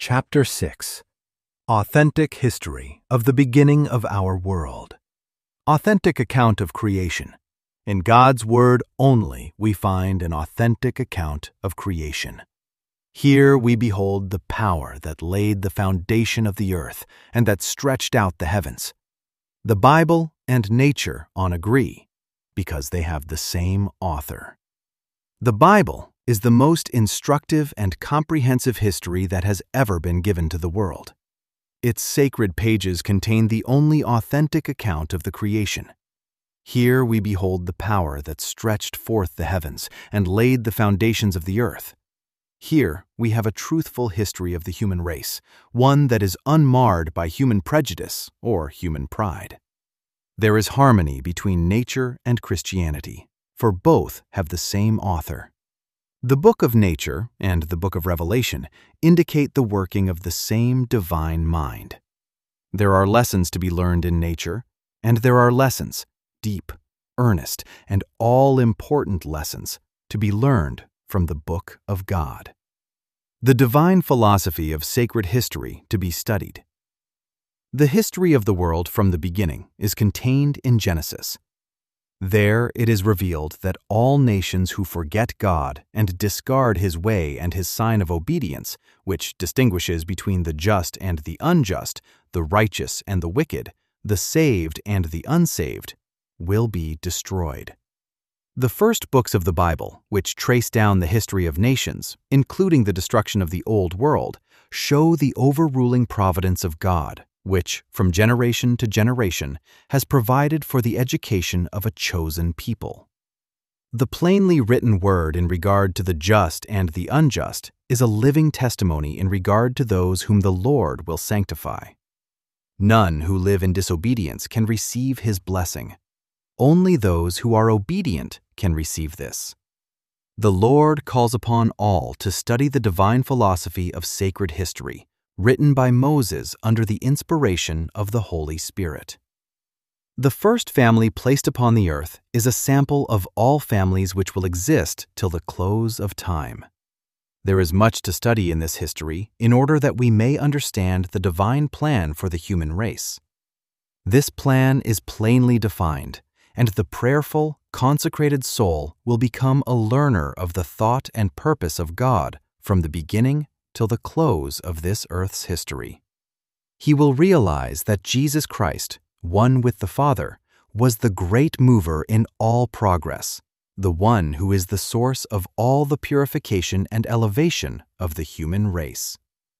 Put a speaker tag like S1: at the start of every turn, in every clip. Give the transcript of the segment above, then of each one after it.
S1: Chapter 6. Authentic History of the Beginning of Our World. Authentic account of creation. In God's Word only we find an authentic account of creation. Here we behold the power that laid the foundation of the earth and that stretched out the heavens. The Bible and nature agree, because they have the same author. The Bible is the most instructive and comprehensive history that has ever been given to the world. Its sacred pages contain the only authentic account of the creation. Here we behold the power that stretched forth the heavens and laid the foundations of the earth. Here we have a truthful history of the human race, one that is unmarred by human prejudice or human pride. There is harmony between nature and Christianity, for both have the same author. The book of nature and the book of Revelation indicate the working of the same divine mind. There are lessons to be learned in nature, and there are lessons, deep, earnest, and all-important lessons, to be learned from the book of God. The divine philosophy of sacred history to be studied. The history of the world from the beginning is contained in Genesis. There it is revealed that all nations who forget God and discard His way and His sign of obedience, which distinguishes between the just and the unjust, the righteous and the wicked, the saved and the unsaved, will be destroyed. The first books of the Bible, which trace down the history of nations, including the destruction of the Old World, show the overruling providence of God, which, from generation to generation, has provided for the education of a chosen people. The plainly written word in regard to the just and the unjust is a living testimony in regard to those whom the Lord will sanctify. None who live in disobedience can receive His blessing. Only those who are obedient can receive this. The Lord calls upon all to study the divine philosophy of sacred history, written by Moses under the inspiration of the Holy Spirit. The first family placed upon the earth is a sample of all families which will exist till the close of time. There is much to study in this history in order that we may understand the divine plan for the human race. This plan is plainly defined, and the prayerful, consecrated soul will become a learner of the thought and purpose of God from the beginning till the close of this earth's history. He will realize that Jesus Christ, one with the Father, was the great mover in all progress, the one who is the source of all the purification and elevation of the human race.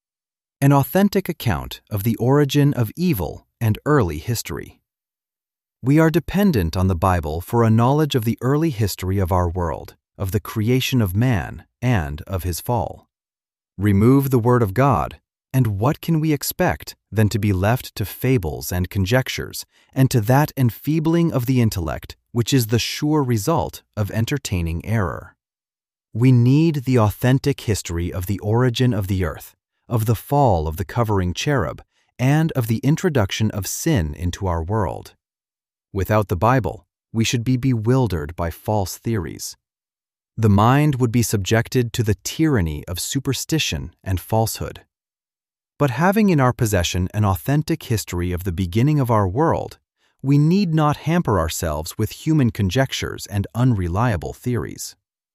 S1: An authentic account of the origin of evil and early history. We are dependent on the Bible for a knowledge of the early history of our world, of the creation of man, and of his fall. Remove the Word of God, and what can we expect than to be left to fables and conjectures, and to that enfeebling of the intellect which is the sure result of entertaining error? We need the authentic history of the origin of the earth, of the fall of the covering cherub, and of the introduction of sin into our world. Without the Bible, we should be bewildered by false theories. The mind would be subjected to the tyranny of superstition and falsehood. But having in our possession an authentic history of the beginning of our world, we need not hamper ourselves with human conjectures and unreliable theories.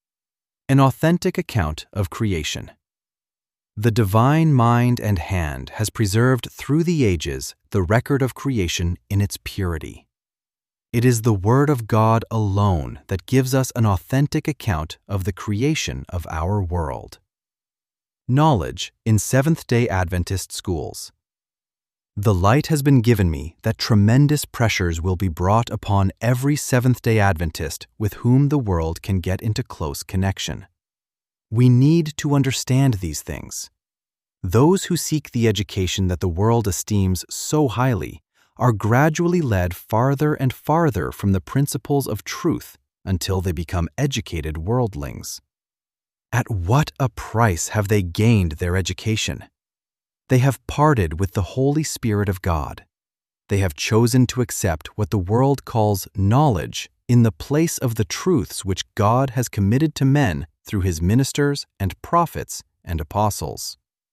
S1: An authentic account of creation. The divine mind and hand has preserved through the ages the record of creation in its purity. It is the Word of God alone that gives us an authentic account of the creation of our world. Knowledge in Seventh-day Adventist schools. The light has been given me that tremendous pressures will be brought upon every Seventh-day Adventist with whom the world can get into close connection. We need to understand these things. Those who seek the education that the world esteems so highly are gradually led farther and farther from the principles of truth until they become educated worldlings. At what a price have they gained their education? They have parted with the Holy Spirit of God. They have chosen to accept what the world calls knowledge in the place of the truths which God has committed to men through His ministers and prophets and apostles.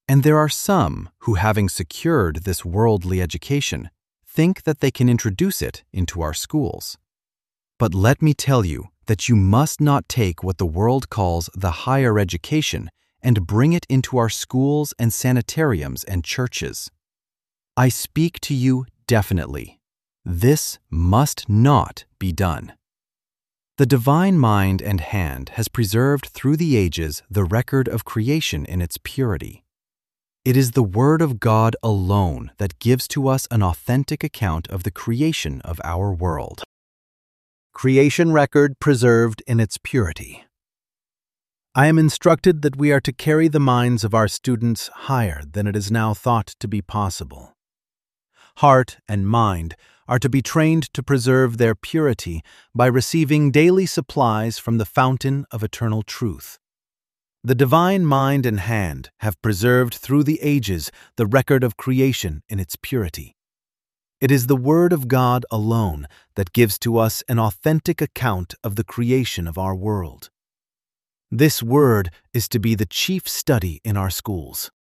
S1: And there are some who, having secured this worldly education, think that they can introduce it into our schools. But let me tell you that you must not take what the world calls the higher education and bring it into our schools and sanitariums and churches. I speak to you definitely. This must not be done. The divine mind and hand has preserved through the ages the record of creation in its purity. It is the Word of God alone that gives to us an authentic account of the creation of our world. Creation record preserved in its purity. I am instructed that we are to carry the minds of our students higher than it is now thought to be possible. Heart and mind are to be trained to preserve their purity by receiving daily supplies from the fountain of eternal truth. The divine mind and hand have preserved through the ages the record of creation in its purity. It is the Word of God alone that gives to us an authentic account of the creation of our world. This Word is to be the chief study in our schools.